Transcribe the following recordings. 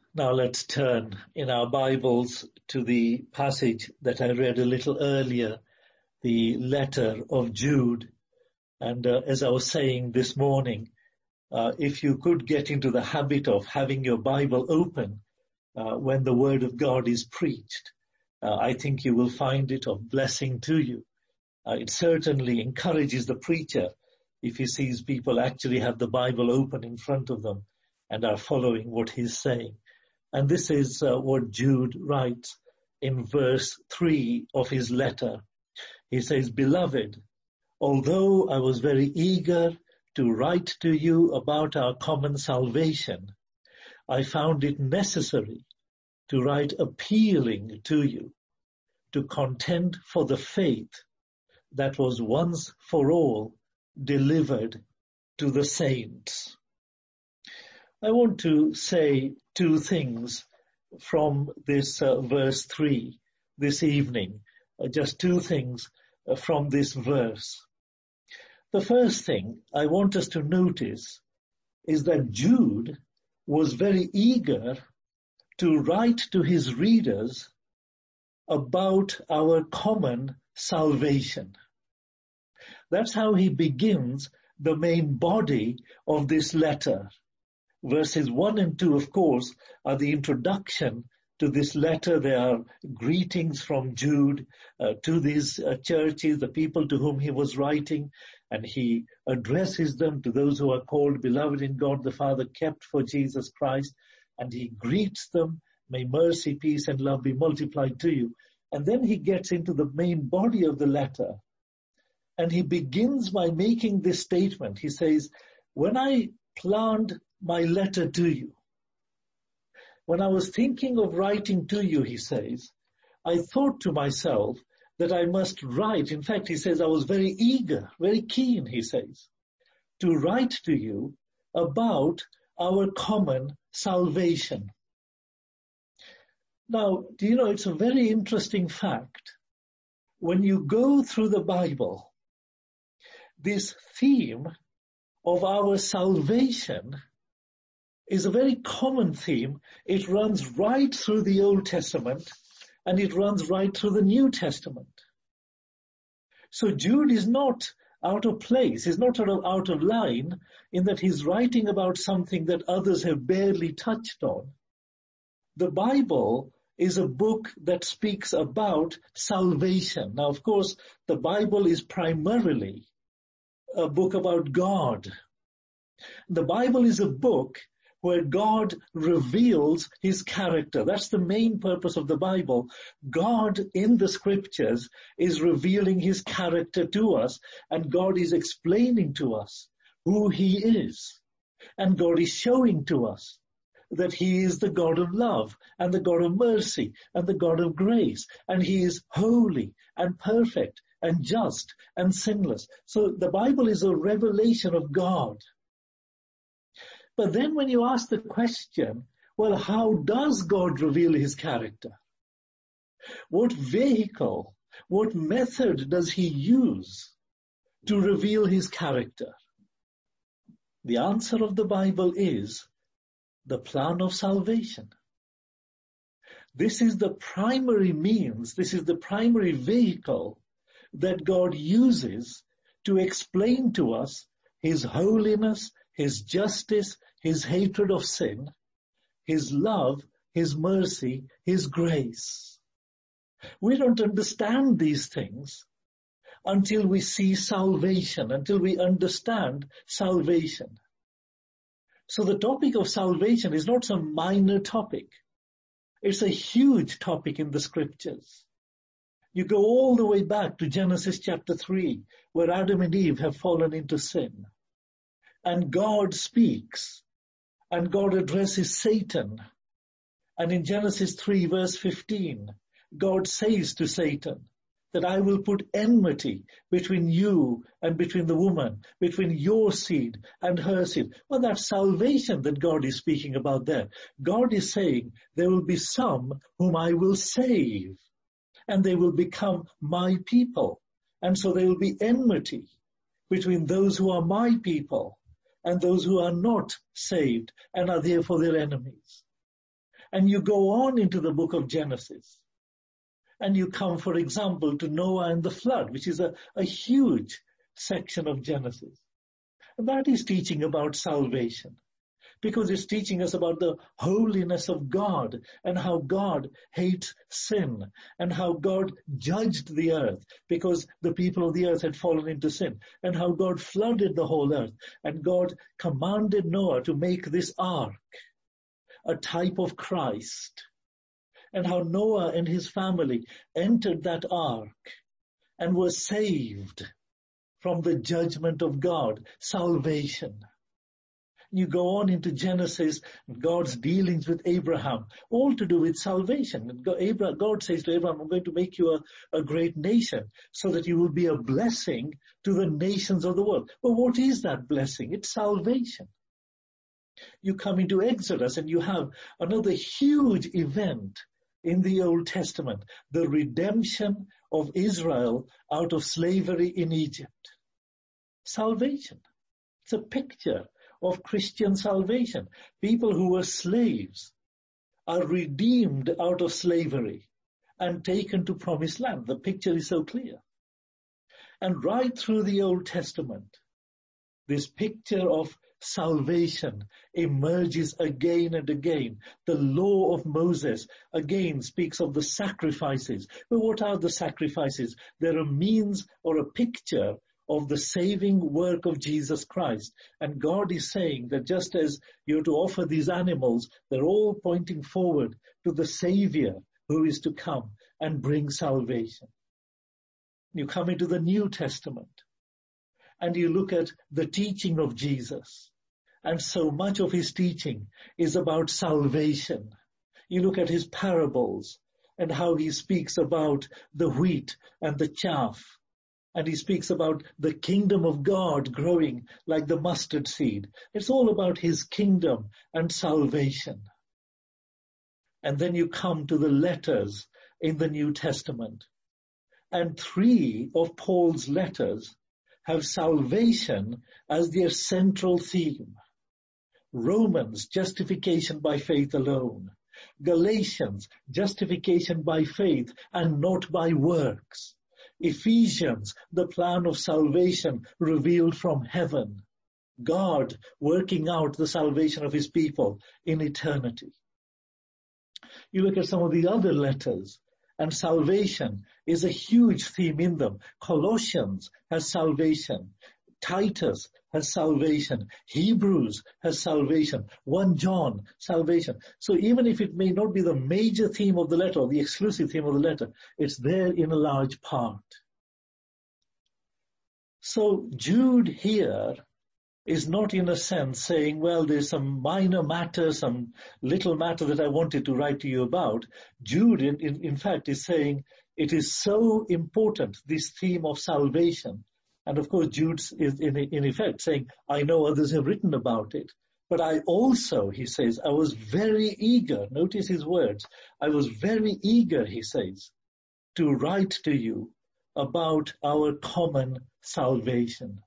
Now let's turn in our Bibles to the passage that I read a little earlier, the letter of Jude. And as I was saying this morning, if you could get into the habit of having your Bible open when the Word of God is preached, I think you will find it of blessing to you. It certainly encourages the preacher if he sees people actually have the Bible open in front of them and are following what he's saying. And this is what Jude writes in verse 3 of his letter. He says, "Beloved, although I was very eager to write to you about our common salvation, I found it necessary to write appealing to you to contend for the faith that was once for all delivered to the saints." I want to say two things from this verse 3 this evening, just two things from this verse. The first thing I want us to notice is that Jude was very eager to write to his readers about our common salvation. That's how he begins the main body of this letter. Verses 1 and 2, of course, are the introduction to this letter. They are greetings from Jude to these churches, the people to whom he was writing, and he addresses them to those who are called beloved in God the Father, kept for Jesus Christ, and he greets them, "May mercy, peace, and love be multiplied to you." And then he gets into the main body of the letter, and he begins by making this statement. He says, when I planned my letter to you, when I was thinking of writing to you, he says, I thought to myself that I must write. In fact, he says, I was very eager, very keen, he says, to write to you about our common salvation. Now, do you know, it's a very interesting fact. When you go through the Bible, this theme of our salvation is a very common theme. It runs right through the Old Testament and it runs right through the New Testament. So Jude is not out of place. He's not out of line in that he's writing about something that others have barely touched on. The Bible is a book that speaks about salvation. Now, of course, the Bible is primarily a book about God. The Bible is a book where God reveals his character. That's the main purpose of the Bible. God in the scriptures is revealing his character to us, and God is explaining to us who he is. And God is showing to us that he is the God of love and the God of mercy and the God of grace, and he is holy and perfect and just and sinless. So the Bible is a revelation of God. But then when you ask the question, well, how does God reveal his character? What vehicle, what method does he use to reveal his character? The answer of the Bible is the plan of salvation. This is the primary means, this is the primary vehicle that God uses to explain to us his holiness, his justice, his hatred of sin, his love, his mercy, his grace. We don't understand these things until we see salvation, until we understand salvation. So the topic of salvation is not some minor topic. It's a huge topic in the scriptures. You go all the way back to Genesis chapter 3, where Adam and Eve have fallen into sin. And God speaks, and God addresses Satan. And in Genesis 3 verse 15, God says to Satan that I will put enmity between you and between the woman, between your seed and her seed. Well, that's salvation that God is speaking about there. God is saying there will be some whom I will save, and they will become my people. And so there will be enmity between those who are my people and those who are not saved and are therefore their enemies. And you go on into the book of Genesis. And you come, for example, to Noah and the flood, which is a huge section of Genesis. And that is teaching about salvation, because it's teaching us about the holiness of God and how God hates sin and how God judged the earth because the people of the earth had fallen into sin, and how God flooded the whole earth, and God commanded Noah to make this ark, a type of Christ, and how Noah and his family entered that ark and were saved from the judgment of God, salvation. You go on into Genesis, God's dealings with Abraham, all to do with salvation. God says to Abraham, I'm going to make you a great nation so that you will be a blessing to the nations of the world. But what is that blessing? It's salvation. You come into Exodus and you have another huge event in the Old Testament, the redemption of Israel out of slavery in Egypt. Salvation. It's a picture of Christian salvation. People who were slaves are redeemed out of slavery and taken to promised land. The picture is so clear. And right through the Old Testament, this picture of salvation emerges again and again. The law of Moses again speaks of the sacrifices. But what are the sacrifices? They're a means or a picture of the saving work of Jesus Christ. And God is saying that just as you're to offer these animals, they're all pointing forward to the Savior who is to come and bring salvation. You come into the New Testament and you look at the teaching of Jesus. And so much of his teaching is about salvation. You look at his parables and how he speaks about the wheat and the chaff. And he speaks about the kingdom of God growing like the mustard seed. It's all about his kingdom and salvation. And then you come to the letters in the New Testament. And 3 of Paul's letters have salvation as their central theme. Romans, justification by faith alone. Galatians, justification by faith and not by works. Ephesians, the plan of salvation revealed from heaven. God working out the salvation of his people in eternity. You look at some of the other letters, and salvation is a huge theme in them. Colossians has salvation. Titus has salvation. Hebrews has salvation. 1 John, salvation. So even if it may not be the major theme of the letter or the exclusive theme of the letter, it's there in a large part. So Jude here is not in a sense saying, well, there's some minor matter, some little matter that I wanted to write to you about. Jude, in fact, is saying it is so important, this theme of salvation. And of course, Jude is in effect saying, I know others have written about it, but I also, he says, I was very eager. Notice his words. I was very eager, he says, to write to you about our common salvation.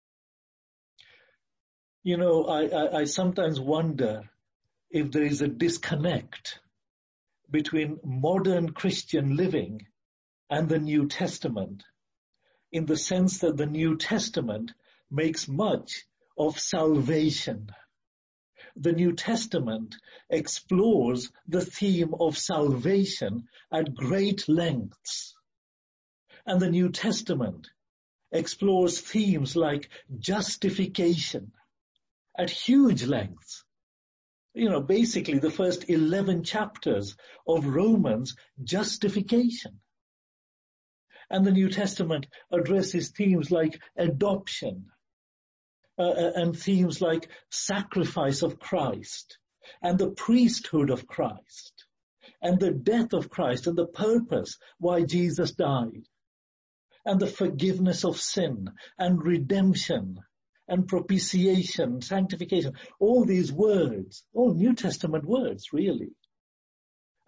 You know, I sometimes wonder if there is a disconnect between modern Christian living and the New Testament, in the sense that the New Testament makes much of salvation. The New Testament explores the theme of salvation at great lengths. And the New Testament explores themes like justification at huge lengths. You know, basically the first 11 chapters of Romans, justification. And the New Testament addresses themes like adoption and themes like sacrifice of Christ and the priesthood of Christ and the death of Christ and the purpose why Jesus died and the forgiveness of sin and redemption and propitiation, sanctification, all these words, all New Testament words really.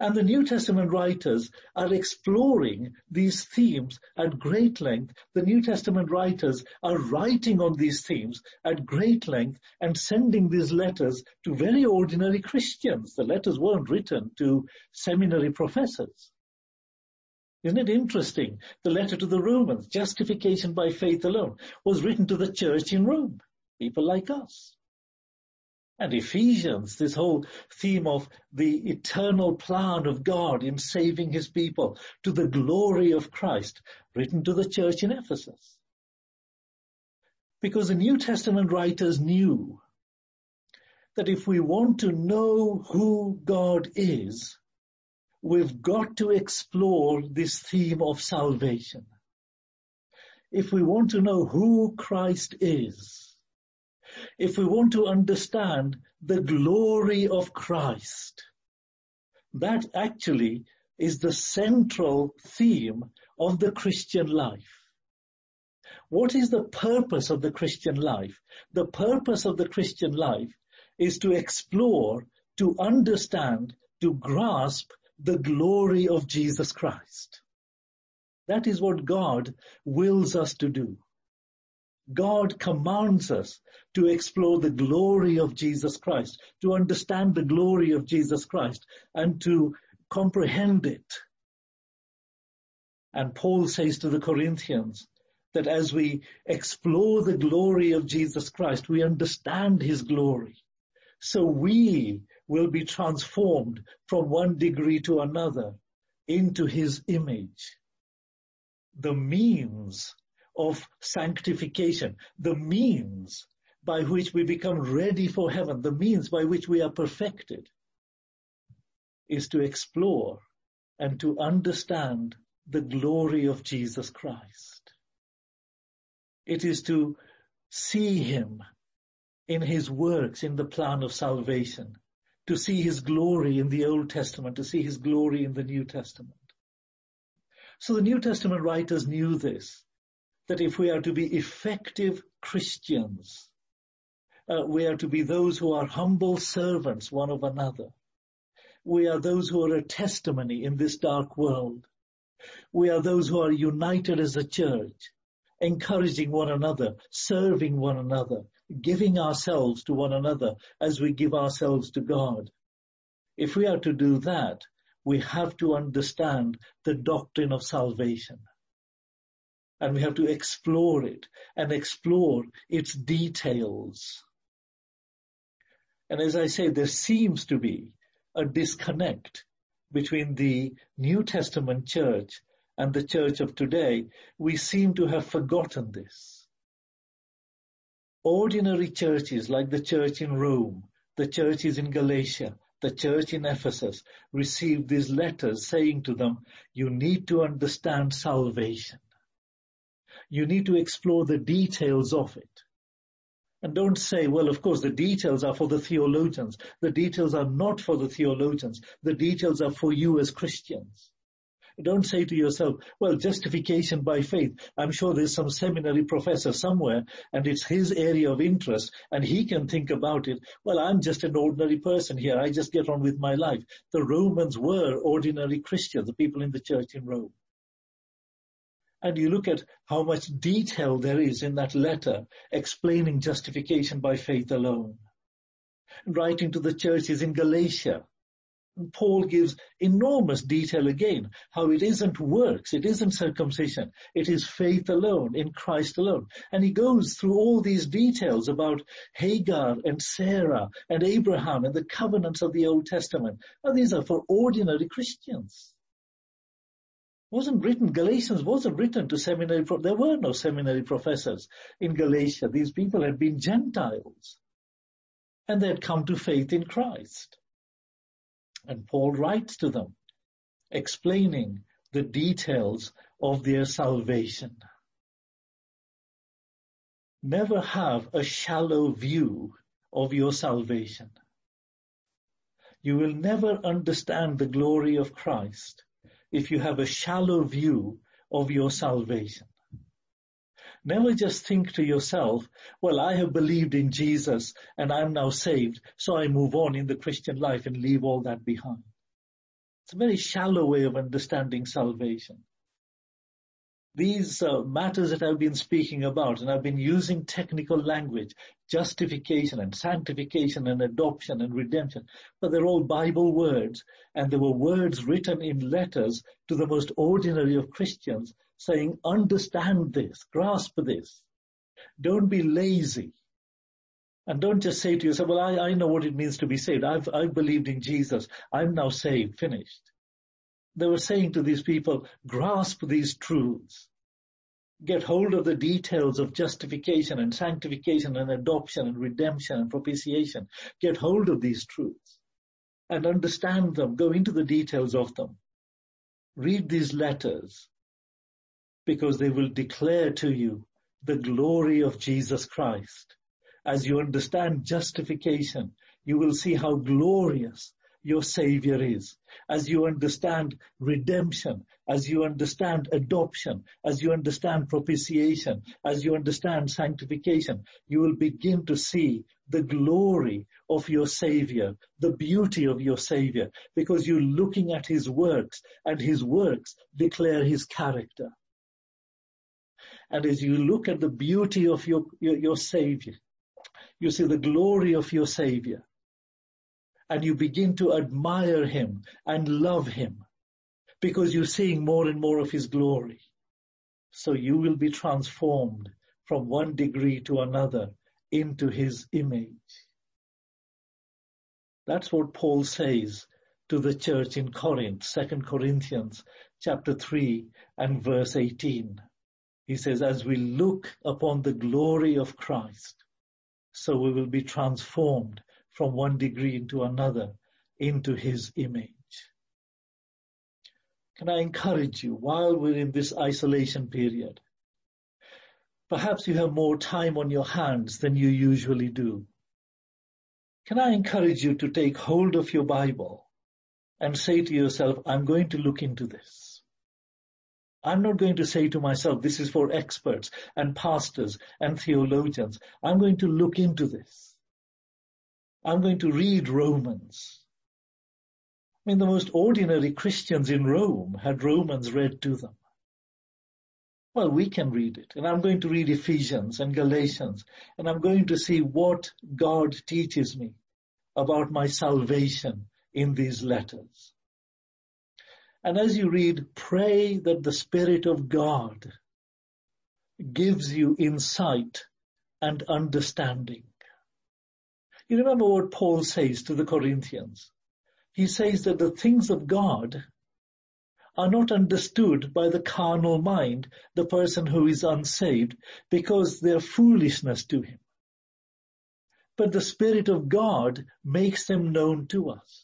And the New Testament writers are exploring these themes at great length. The New Testament writers are writing on these themes at great length and sending these letters to very ordinary Christians. The letters weren't written to seminary professors. Isn't it interesting? The letter to the Romans, justification by faith alone, was written to the church in Rome, people like us. And Ephesians, this whole theme of the eternal plan of God in saving his people to the glory of Christ, written to the church in Ephesus. Because the New Testament writers knew that if we want to know who God is, we've got to explore this theme of salvation. If we want to know who Christ is, if we want to understand the glory of Christ, that actually is the central theme of the Christian life. What is the purpose of the Christian life? The purpose of the Christian life is to explore, to understand, to grasp the glory of Jesus Christ. That is what God wills us to do. God commands us to explore the glory of Jesus Christ, to understand the glory of Jesus Christ, and to comprehend it. And Paul says to the Corinthians that as we explore the glory of Jesus Christ, we understand his glory. So we will be transformed from one degree to another into his image. The means of sanctification, the means by which we become ready for heaven, the means by which we are perfected, is to explore and to understand the glory of Jesus Christ. It is to see him in his works in the plan of salvation, to see his glory in the Old Testament, to see his glory in the New Testament. So the New Testament writers knew this, that if we are to be effective Christians, we are to be those who are humble servants one of another. We are those who are a testimony in this dark world. We are those who are united as a church, encouraging one another, serving one another, giving ourselves to one another as we give ourselves to God. If we are to do that, we have to understand the doctrine of salvation. And we have to explore it and explore its details. And as I say, there seems to be a disconnect between the New Testament church and the church of today. We seem to have forgotten this. Ordinary churches like the church in Rome, the churches in Galatia, the church in Ephesus received these letters saying to them, you need to understand salvation. You need to explore the details of it. And don't say, well, of course, the details are for the theologians. The details are not for the theologians. The details are for you as Christians. Don't say to yourself, well, justification by faith. I'm sure there's some seminary professor somewhere and it's his area of interest and he can think about it. Well, I'm just an ordinary person here. I just get on with my life. The Romans were ordinary Christians, the people in the church in Rome. And you look at how much detail there is in that letter explaining justification by faith alone. Writing to the churches in Galatia, Paul gives enormous detail again, how it isn't works, it isn't circumcision, it is faith alone, in Christ alone. And he goes through all these details about Hagar and Sarah and Abraham and the covenants of the Old Testament. Now these are for ordinary Christians. Galatians wasn't written to seminary, there were no seminary professors in Galatia. These people had been Gentiles and they had come to faith in Christ. And Paul writes to them, explaining the details of their salvation. Never have a shallow view of your salvation. You will never understand the glory of Christ if you have a shallow view of your salvation. Never just think to yourself, well, I have believed in Jesus and I'm now saved, so I move on in the Christian life and leave all that behind. It's a very shallow way of understanding salvation. These matters that I've been speaking about, and I've been using technical language, justification and sanctification and adoption and redemption, but they're all Bible words, and there were words written in letters to the most ordinary of Christians saying, understand this, grasp this, don't be lazy. And don't just say to yourself, well, I know what it means to be saved. I've believed in Jesus. I'm now saved, finished. They were saying to these people, grasp these truths. Get hold of the details of justification and sanctification and adoption and redemption and propitiation. Get hold of these truths and understand them. Go into the details of them. Read these letters because they will declare to you the glory of Jesus Christ. As you understand justification, you will see how glorious your Savior is. As you understand redemption, as you understand adoption, as you understand propitiation, as you understand sanctification, you will begin to see the glory of your Savior, the beauty of your Savior, because you're looking at his works, and his works declare his character. And as you look at the beauty of your Savior, you see the glory of your Savior. And you begin to admire him and love him because you're seeing more and more of his glory. So you will be transformed from one degree to another into his image. That's what Paul says to the church in Corinth, 2 Corinthians chapter 3 and verse 18. He says, as we look upon the glory of Christ, so we will be transformed from one degree into another into his image. Can I encourage you, while we're in this isolation period, perhaps you have more time on your hands than you usually do. Can I encourage you to take hold of your Bible and say to yourself, I'm going to look into this. I'm not going to say to myself, this is for experts and pastors and theologians. I'm going to look into this. I'm going to read Romans. I mean, the most ordinary Christians in Rome had Romans read to them. Well, we can read it. And I'm going to read Ephesians and Galatians. And I'm going to see what God teaches me about my salvation in these letters. And as you read, pray that the Spirit of God gives you insight and understanding. You remember what Paul says to the Corinthians. He says that the things of God are not understood by the carnal mind, the person who is unsaved, because they're foolishness to him. But the Spirit of God makes them known to us.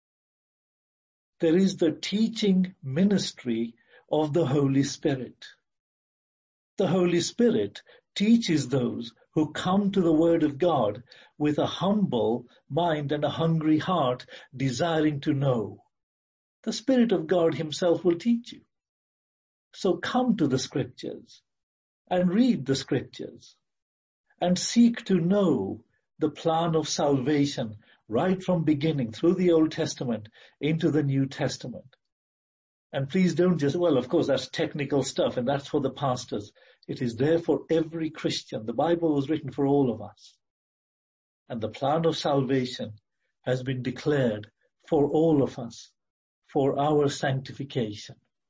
There is the teaching ministry of the Holy Spirit. The Holy Spirit teaches those who come to the Word of God with a humble mind and a hungry heart, desiring to know. The Spirit of God himself will teach you. So come to the Scriptures and read the Scriptures and seek to know the plan of salvation right from beginning through the Old Testament into the New Testament. And please don't just, well, of course, that's technical stuff and that's for the pastors. It is there for every Christian. The Bible was written for all of us. And the plan of salvation has been declared for all of us, for our sanctification.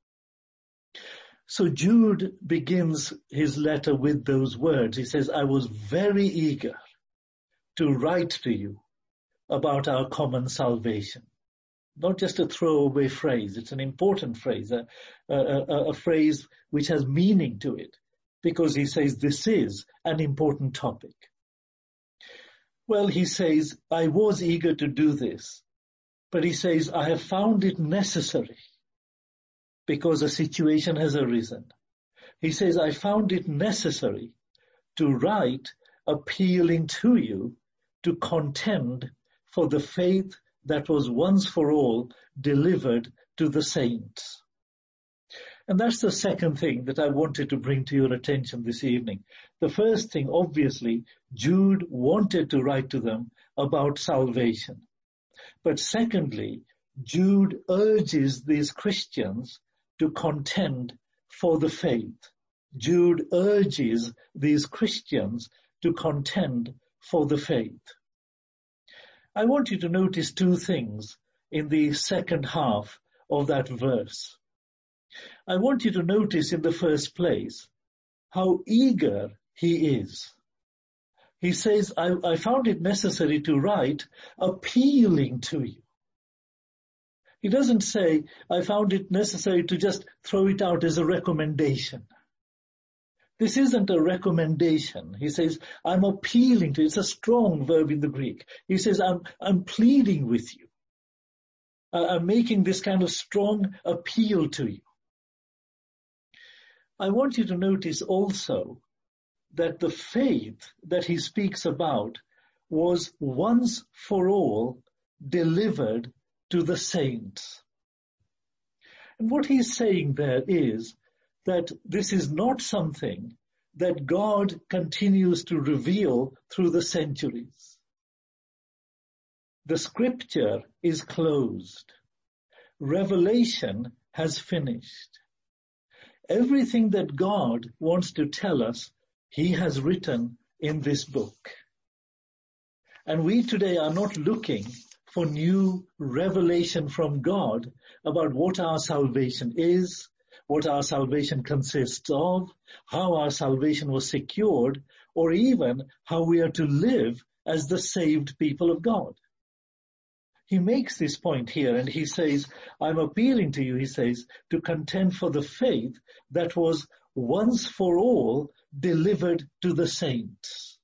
So Jude begins his letter with those words. He says, I was very eager to write to you about our common salvation. Not just a throwaway phrase. It's an important phrase, a phrase which has meaning to it, because he says this is an important topic. Well, he says, I was eager to do this, but he says, I have found it necessary because a situation has arisen. He says, I found it necessary to write appealing to you to contend for the faith that was once for all delivered to the saints. And that's the second thing that I wanted to bring to your attention this evening. The first thing, obviously, Jude wanted to write to them about salvation. But secondly, Jude urges these Christians to contend for the faith. Jude urges these Christians to contend for the faith. I want you to notice two things in the second half of that verse. I want you to notice in the first place how eager he is. He says, I found it necessary to write appealing to you. He doesn't say, I found it necessary to just throw it out as a recommendation. This isn't a recommendation. He says, I'm appealing to you. It's a strong verb in the Greek. He says, I'm pleading with you. I'm making this kind of strong appeal to you. I want you to notice also that the faith that he speaks about was once for all delivered to the saints. And what he's saying there is that this is not something that God continues to reveal through the centuries. The scripture is closed. Revelation has finished. Everything that God wants to tell us, he has written in this book. And we today are not looking for new revelation from God about what our salvation is, what our salvation consists of, how our salvation was secured, or even how we are to live as the saved people of God. He makes this point here and he says, I'm appealing to you, he says, to contend for the faith that was once for all delivered to the saints.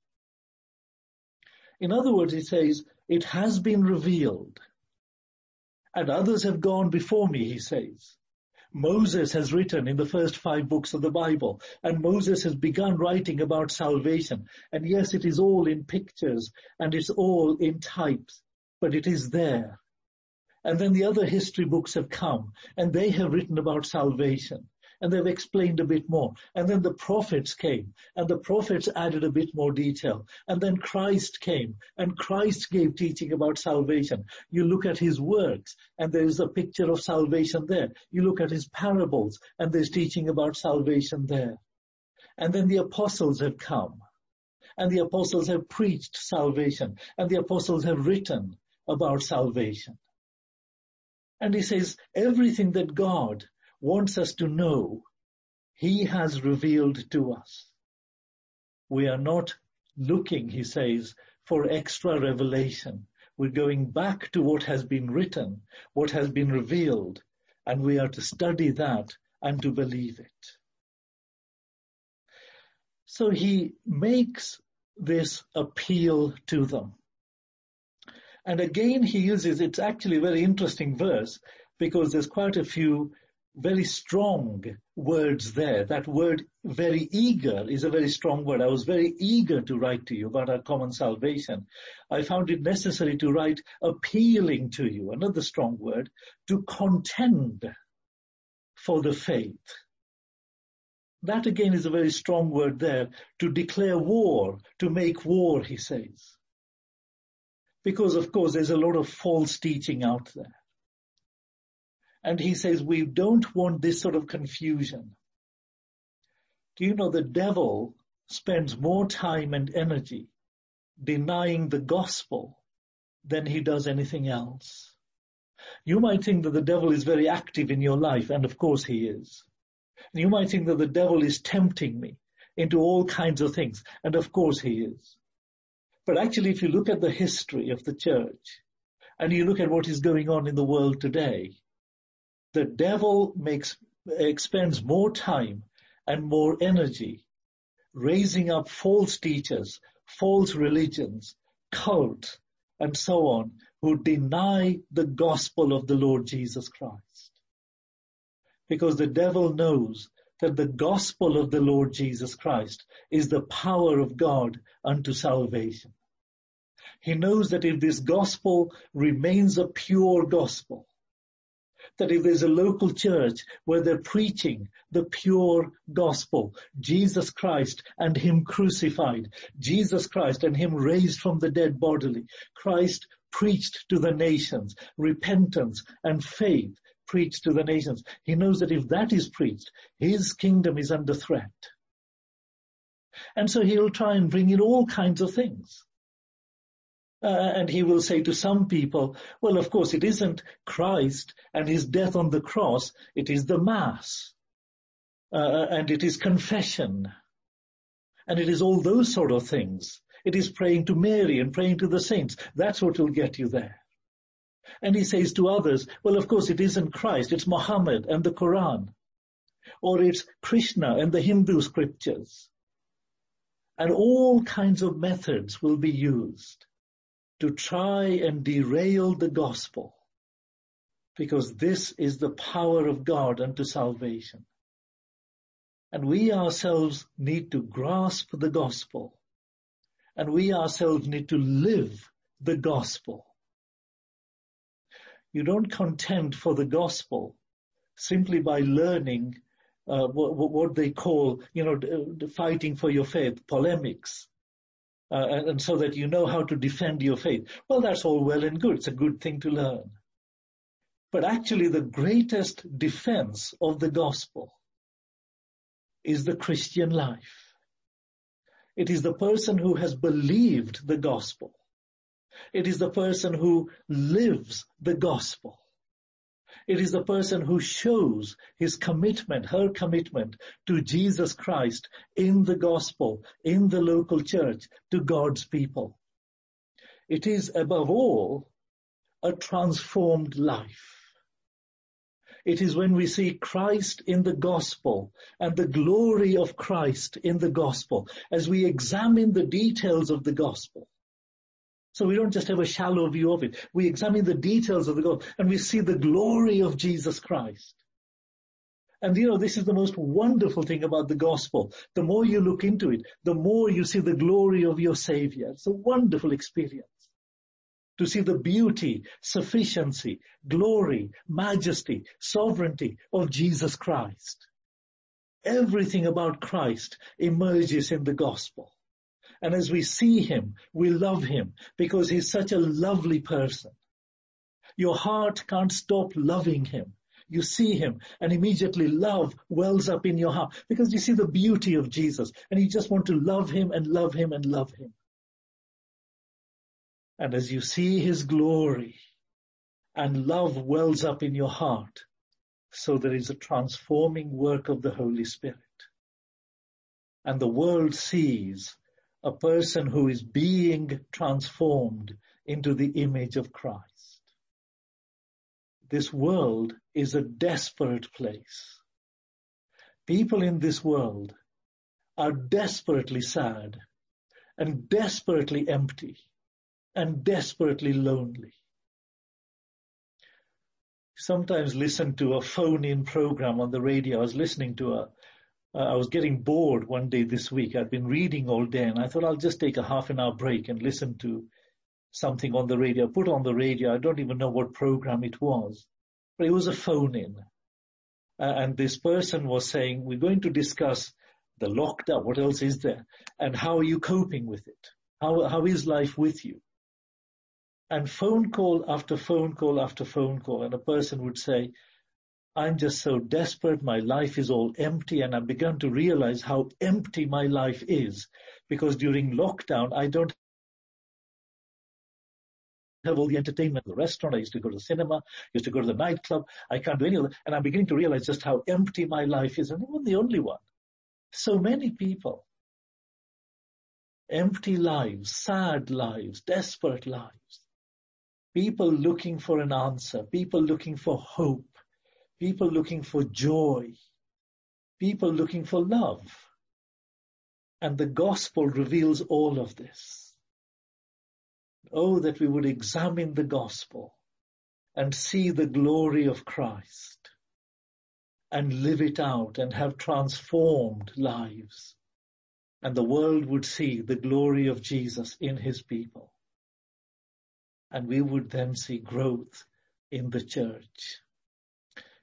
In other words, he says, it has been revealed. And others have gone before me, he says. Moses has written in the first 5 books of the Bible, and Moses has begun writing about salvation. And yes, it is all in pictures and it's all in types, but it is there. And then the other history books have come and they have written about salvation and they've explained a bit more. And then the prophets came and the prophets added a bit more detail. And then Christ came and Christ gave teaching about salvation. You look at his works and there's a picture of salvation there. You look at his parables and there's teaching about salvation there. And then the apostles have come and the apostles have preached salvation and the apostles have written about salvation. And he says, everything that God wants us to know, he has revealed to us. We are not looking, he says, for extra revelation. We're going back to what has been written, what has been revealed, and we are to study that and to believe it. So he makes this appeal to them. And again, he uses, it's actually a very interesting verse because there's quite a few very strong words there. That word very eager is a very strong word. I was very eager to write to you about our common salvation. I found it necessary to write appealing to you, another strong word, to contend for the faith. That again is a very strong word there, to declare war, to make war, he says. Because, of course, there's a lot of false teaching out there. And he says, we don't want this sort of confusion. Do you know the devil spends more time and energy denying the gospel than he does anything else? You might think that the devil is very active in your life, and of course he is. And you might think that the devil is tempting me into all kinds of things, and of course he is. But actually, if you look at the history of the church and you look at what is going on in the world today, the devil expends more time and more energy raising up false teachers, false religions, cults, and so on, who deny the gospel of the Lord Jesus Christ. Because the devil knows that the gospel of the Lord Jesus Christ is the power of God unto salvation. He knows that if this gospel remains a pure gospel, That if there's a local church where they're preaching the pure gospel, Jesus Christ and Him crucified, Jesus Christ and Him raised from the dead bodily, Christ preached to the nations, repentance and faith preached to the nations. He knows that if that is preached, His kingdom is under threat. And so He'll try and bring in all kinds of things. And He will say to some people, well, of course, it isn't Christ and His death on the cross. It is the Mass. And it is confession. And it is all those sort of things. It is praying to Mary and praying to the saints. That's what will get you there. And He says to others, well, of course, it isn't Christ. It's Muhammad and the Quran. Or it's Krishna and the Hindu scriptures. And all kinds of methods will be used to try and derail the gospel, because this is the power of God unto salvation. And we ourselves need to grasp the gospel, and we ourselves need to live the gospel. You don't contend for the gospel simply by learning what they call, fighting for your faith, polemics. And so that you know how to defend your faith. Well, that's all well and good. It's a good thing to learn. But actually the greatest defense of the gospel is the Christian life. It is the person who has believed the gospel. It is the person who lives the gospel. It is the person who shows his commitment, her commitment to Jesus Christ in the gospel, in the local church, to God's people. It is above all a transformed life. It is when we see Christ in the gospel and the glory of Christ in the gospel, as we examine the details of the gospel. So we don't just have a shallow view of it. We examine the details of the gospel and we see the glory of Jesus Christ. And this is the most wonderful thing about the gospel. The more you look into it, the more you see the glory of your Savior. It's a wonderful experience to see the beauty, sufficiency, glory, majesty, sovereignty of Jesus Christ. Everything about Christ emerges in the gospel. And as we see Him, we love Him because He's such a lovely person. Your heart can't stop loving Him. You see Him and immediately love wells up in your heart because you see the beauty of Jesus and you just want to love Him and love Him and love Him. And as you see His glory and love wells up in your heart, so there is a transforming work of the Holy Spirit. And the world sees a person who is being transformed into the image of Christ. This world is a desperate place. People in this world are desperately sad and desperately empty and desperately lonely. Sometimes listen to a phone-in program on the radio. I was listening to I was getting bored one day this week. I'd been reading all day and I thought I'll just take a half an hour break and listen to something on the radio. I put on the radio. I don't even know what program it was, but it was a phone-in. And this person was saying, we're going to discuss the lockdown. What else is there? And how are you coping with it? How is life with you? And phone call after phone call after phone call. And a person would say, I'm just so desperate. My life is all empty. And I've begun to realize how empty my life is because during lockdown, I don't have all the entertainment, the restaurant. I used to go to the cinema, used to go to the nightclub. I can't do any of that. And I'm beginning to realize just how empty my life is. And I'm not the only one. So many people. Empty lives, sad lives, desperate lives. People looking for an answer. People looking for hope. People looking for joy. People looking for love. And the gospel reveals all of this. Oh, that we would examine the gospel and see the glory of Christ and live it out and have transformed lives. And the world would see the glory of Jesus in His people. And we would then see growth in the church.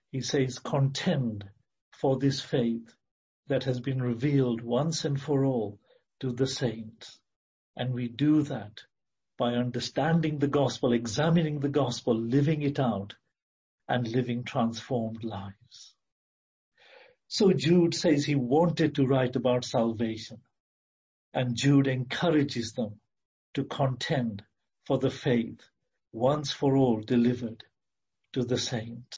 He says, contend for this faith that has been revealed once and for all to the saints. And we do that by understanding the gospel, examining the gospel, living it out, and living transformed lives. So Jude says he wanted to write about salvation, and Jude encourages them to contend for the faith once for all delivered to the saints.